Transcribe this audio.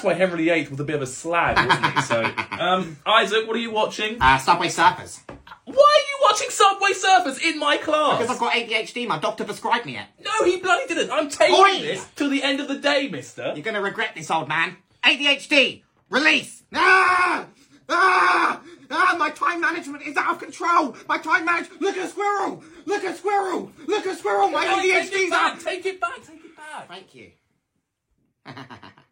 that's why Henry VIII was a bit of a slag, wasn't he? So, Isaac, what are you watching? Subway Surfers. Why are you watching Subway Surfers in my class? Because I've got ADHD, my doctor prescribed me it. No, he bloody didn't. I'm taking this till the end of the day, mister. You're going to regret this, old man. ADHD, release. Ah! Ah! Ah! My time management is out of control. My time management. Look at a squirrel. Look at a squirrel. Look at a squirrel. My ADHD's out. Take it back. Take it back. Thank you.